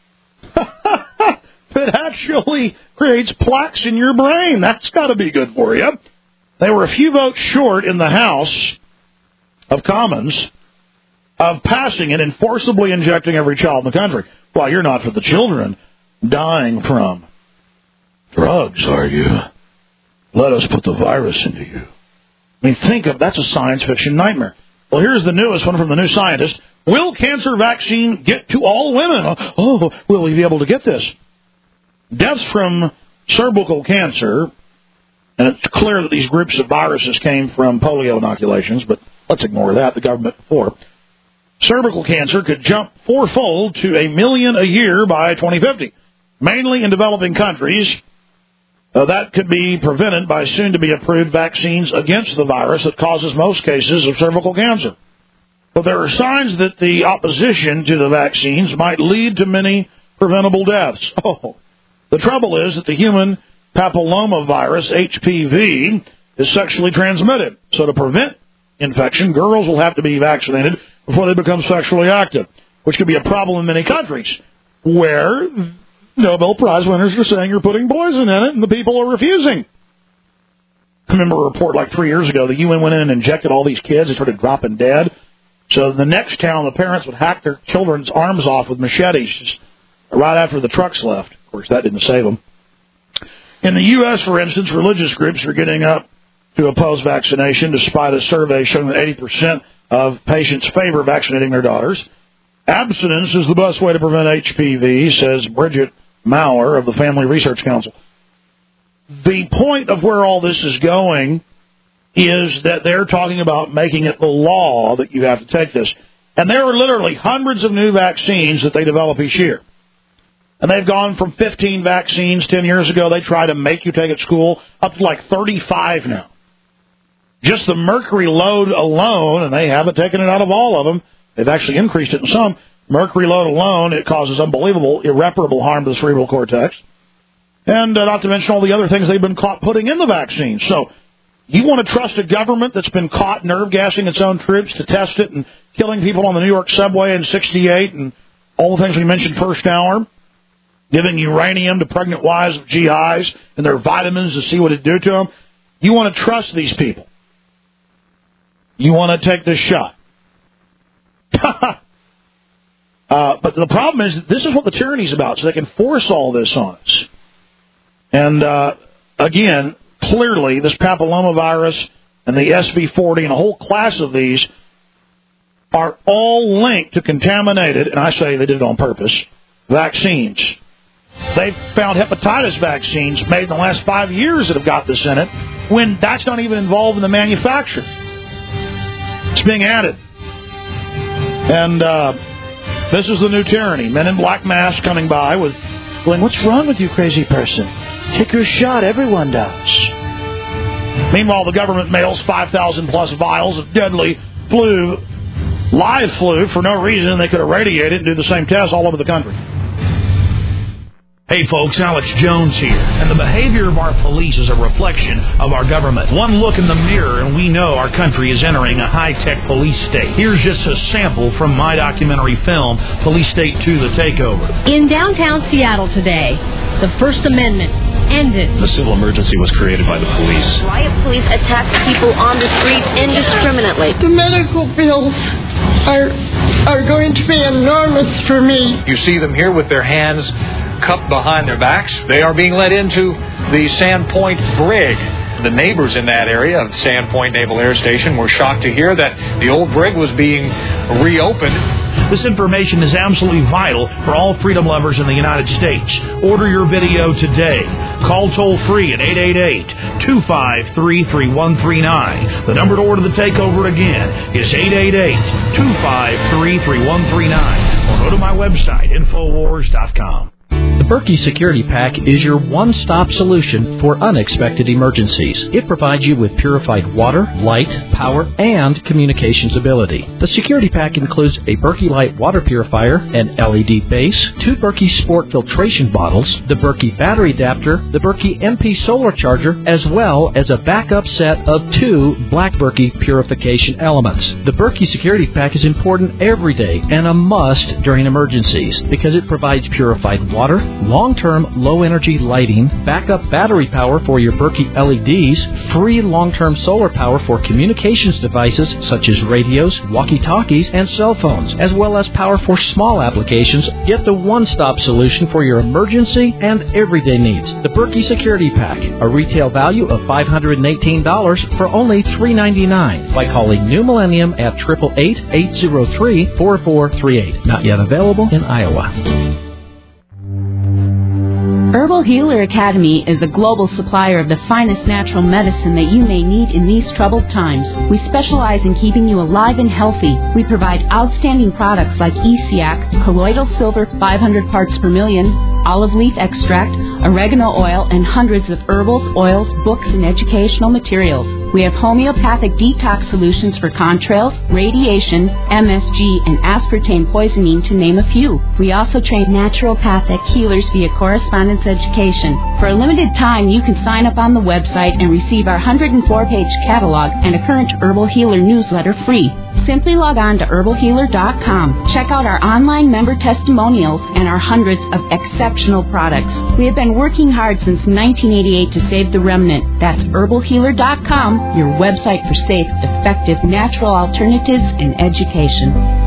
It actually creates plaques in your brain. That's got to be good for you. They were a few votes short in the House of Commons of passing it and forcibly injecting every child in the country. Well, you're not for the children dying from drugs, are you? Let us put the virus into you. I mean, think of, that's a science fiction nightmare. Well, here's the newest one from the New Scientist. Will cancer vaccine get to all women? Oh, will we be able to get this? Deaths from cervical cancer, and it's clear that these groups of viruses came from polio inoculations, but let's ignore that, the government before. Cervical cancer could jump fourfold to a million a year by twenty fifty, mainly in developing countries. Uh, that could be prevented by soon-to-be-approved vaccines against the virus that causes most cases of cervical cancer. But there are signs that the opposition to the vaccines might lead to many preventable deaths. Oh, the trouble is that the human papillomavirus, H P V, is sexually transmitted. So to prevent infection, girls will have to be vaccinated before they become sexually active, which could be a problem in many countries where Nobel Prize winners are saying you're putting poison in it, and the people are refusing. I remember a report like three years ago, the U N went in and injected all these kids. They started dropping dead. So in the next town, the parents would hack their children's arms off with machetes just right after the trucks left. Of course, that didn't save them. In the U S, for instance, religious groups are getting up to oppose vaccination, despite a survey showing that eighty percent of patients favor vaccinating their daughters. Abstinence is the best way to prevent H P V, says Bridget Maurer of the Family Research Council. The point of where all this is going is that they're talking about making it the law that you have to take this. And there are literally hundreds of new vaccines that they develop each year. And they've gone from fifteen vaccines ten years ago they try to make you take at school up to like thirty-five now. Just the mercury load alone, and they haven't taken it out of all of them. They've actually increased it in some. Mercury load alone, it causes unbelievable, irreparable harm to the cerebral cortex. And uh, not to mention all the other things they've been caught putting in the vaccine. So you want to trust a government that's been caught nerve gassing its own troops to test it and killing people on the New York subway in sixty-eight and all the things we mentioned first hour? giving uranium to pregnant wives of G Is and their vitamins to see what it do to them. You want to trust these people. You want to take this shot. uh, but the problem is that this is what the tyranny is about, so they can force all this on us. And, uh, again, clearly this papillomavirus and the S V forty and a whole class of these are all linked to contaminated, and I say they did it on purpose, vaccines. They've found hepatitis vaccines made in the last five years that have got this in it, when that's not even involved in the manufacture. It's being added. And uh, this is the new tyranny. Men in black masks coming by with, going, what's wrong with you, crazy person? Take your shot. Everyone does. Meanwhile, the government mails five thousand plus vials of deadly flu, live flu, for no reason. They could irradiate it and do the same test all over the country. Hey folks, Alex Jones here, and the behavior of our police is a reflection of our government. One look in the mirror and we know our country is entering a high-tech police state. Here's just a sample from my documentary film, Police State two, The Takeover. In downtown Seattle today, the First Amendment ended. The civil emergency was created by the police. Riot police attacked people on the streets indiscriminately. The medical bills are, are going to be enormous for me. You see them here with their hands cupped behind their backs. They are being led into the Sandpoint brig. The neighbors in that area of Sandpoint Naval Air Station were shocked to hear that the old brig was being reopened. This information is absolutely vital for all freedom lovers in the United States. Order your video today. Call toll-free at eight eight eight, two five three, three one three nine. The number to order the takeover again is eight eight eight, two five three, three one three nine. Or go to my website, infowars dot com. The Berkey Security Pack is your one-stop solution for unexpected emergencies. It provides you with purified water, light, power, and communications ability. The Security Pack includes a Berkey Light water purifier, an L E D base, two Berkey Sport filtration bottles, the Berkey battery adapter, the Berkey M P solar charger, as well as a backup set of two Black Berkey purification elements. The Berkey Security Pack is important every day and a must during emergencies because it provides purified water, long-term low-energy lighting, backup battery power for your Berkey L E Ds, free long-term solar power for communications devices such as radios, walkie-talkies, and cell phones, as well as power for small applications. Get the one-stop solution for your emergency and everyday needs. The Berkey Security Pack, a retail value of five hundred eighteen dollars for only three hundred ninety-nine dollars by calling New Millennium at eight eight eight, eight zero three, four four three eight. Not yet available in Iowa. Herbal Healer Academy is the global supplier of the finest natural medicine that you may need in these troubled times. We specialize in keeping you alive and healthy. We provide outstanding products like E C A C, colloidal silver five hundred parts per million, olive leaf extract, oregano oil, and hundreds of herbals, oils, books, and educational materials. We have homeopathic detox solutions for contrails, radiation, M S G, and aspartame poisoning, to name a few. We also train naturopathic healers via correspondence education. For a limited time, you can sign up on the website and receive our one hundred four page catalog and a current Herbal Healer newsletter free. Simply log on to herbal healer dot com. Check out our online member testimonials and our hundreds of exceptional products. We have been working hard since nineteen eighty-eight to save the remnant. That's herbal healer dot com, your website for safe, effective, natural alternatives and education.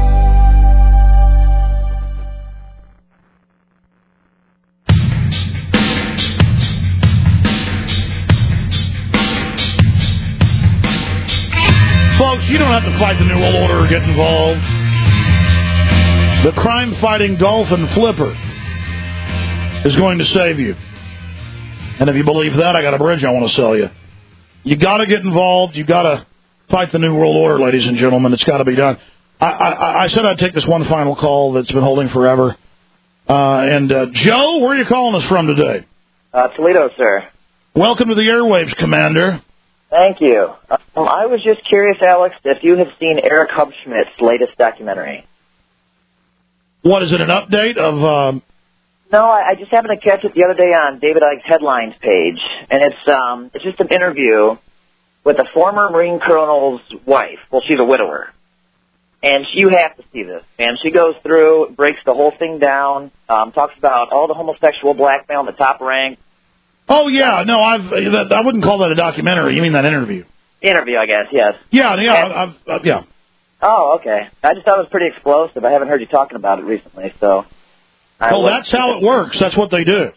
Folks, you don't have to fight the New World Order or get involved. The crime-fighting dolphin flipper is going to save you. And if you believe that, I got a bridge I want to sell you. You got to get involved. You got to fight the New World Order, ladies and gentlemen. It's got to be done. I, I, I said I'd take this one final call that's been holding forever. Uh, and uh, Joe, where are you calling us from today? Uh, Toledo, sir. Welcome to the airwaves, Commander. Thank you. Um, I was just curious, Alex, if you have seen Eric Hubschmidt's latest documentary. What, is it, an update of... Um... No, I, I just happened to catch it the other day on David Icke's headlines page, and it's um, it's just an interview with a former Marine colonel's wife. Well, she's a widower. And you have to see this. And she goes through, breaks the whole thing down, um, talks about all the homosexual blackmail in the top rank. Oh, yeah. No, I've, I wouldn't call that a documentary. You mean that interview? Interview, I guess, yes. Yeah, yeah, And, I've, I've, yeah. Oh, okay. I just thought it was pretty explosive. I haven't heard you talking about it recently, so. I Well, that's how it works. That's what they do.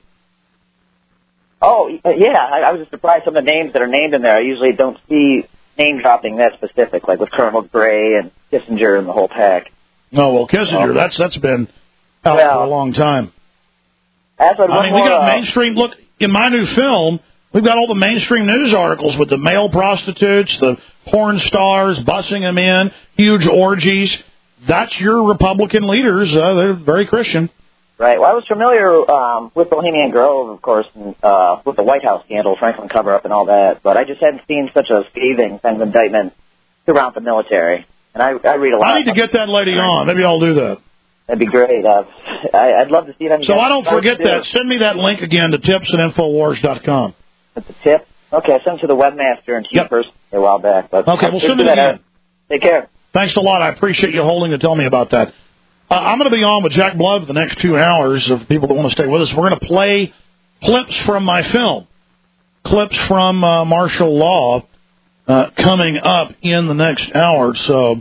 Oh, yeah. I, I was just surprised some of the names that are named in there. I usually don't see name dropping that specific, like with Colonel Gray and Kissinger and the whole pack. No, well, Kissinger, Oh. that's that's been out Well, for a long time. That's what I mean, we got mainstream. Look, in my new film, we've got all the mainstream news articles with the male prostitutes, the porn stars, busing them in, huge orgies. That's your Republican leaders. Uh, they're very Christian. Right. Well, I was familiar um, with Bohemian Grove, of course, and uh, with the White House scandal, Franklin cover-up, and all that. But I just hadn't seen such a scathing kind of indictment around the military. And I, I read a lot. I need to get that lady on. Maybe I'll do that. That'd be great. Uh, I, I'd love to see that. So I don't forget that. Send me that link again to tips at infowars dot com. That's a tip. Okay, I sent it to the webmaster and to you personally a while back. But Okay, we'll send it that again. out. Take care. Thanks a lot. I appreciate you holding to tell me about that. Uh, I'm going to be on with Jack Blood for the next two hours of people that want to stay with us. We're going to play clips from my film, clips from uh, martial law uh, coming up in the next hour, so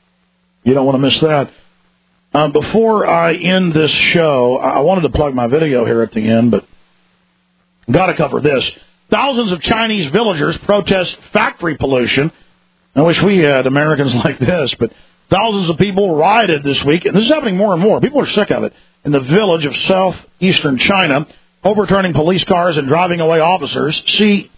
you don't want to miss that. Uh, before I end this show, I wanted to plug my video here at the end, but got to cover this. Thousands of Chinese villagers protest factory pollution. I wish we had Americans like this, but thousands of people rioted this week, and this is happening more and more. People are sick of it. In the village of southeastern China, overturning police cars and driving away officers. See,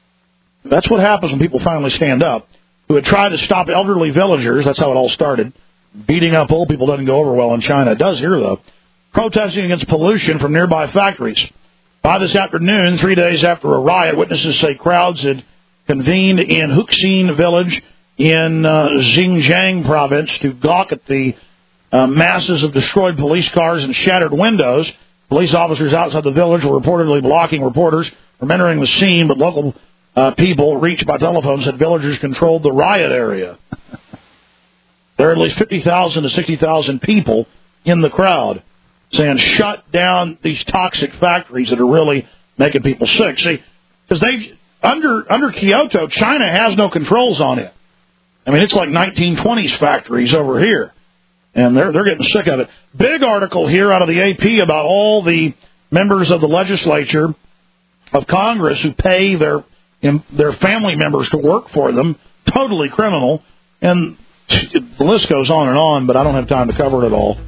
that's what happens when people finally stand up. Who had tried to stop elderly villagers, that's how it all started. Beating up old people doesn't go over well in China. It does here, though. Protesting against pollution from nearby factories. By this afternoon, three days after a riot, witnesses say crowds had convened in Huxin village in uh, Xinjiang province to gawk at the uh, masses of destroyed police cars and shattered windows. Police officers outside the village were reportedly blocking reporters from entering the scene, but local uh, people reached by telephone said villagers controlled the riot area. There are at least fifty thousand to sixty thousand people in the crowd saying shut down these toxic factories that are really making people sick. See, because they under under Kyoto, China has no controls on it. I mean, it's like nineteen twenties factories over here, and they're they're getting sick of it. Big article here out of the A P about all the members of the legislature of Congress who pay their their family members to work for them, totally criminal, and the list goes on and on, but I don't have time to cover it all.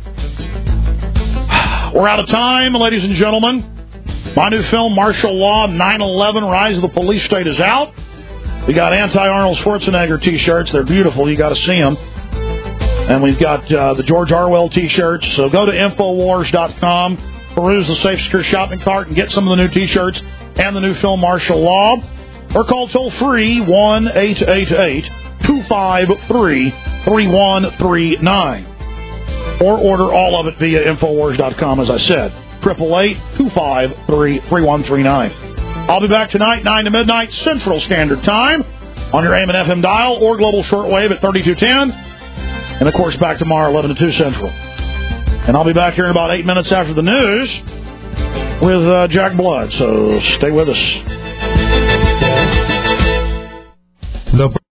We're out of time, ladies and gentlemen. My new film, Martial Law, nine eleven, Rise of the Police State, is out. We got anti-Arnold Schwarzenegger T-shirts. They're beautiful. You got to see them. And we've got uh, the George Orwell T-shirts. So go to infowars dot com, peruse the Safe Secure shopping cart, and get some of the new T-shirts and the new film, Martial Law. Or call toll-free one eight eight eight, two five three, three one three nine. Or order all of it via infowars dot com, as I said. eight eight eight, two five three, three one three nine. I'll be back tonight, nine to midnight, Central Standard Time, on your A M and F M dial or global shortwave at thirty-two ten. And, of course, back tomorrow, eleven to two Central. And I'll be back here in about eight minutes after the news with uh, Jack Blood. So stay with us. The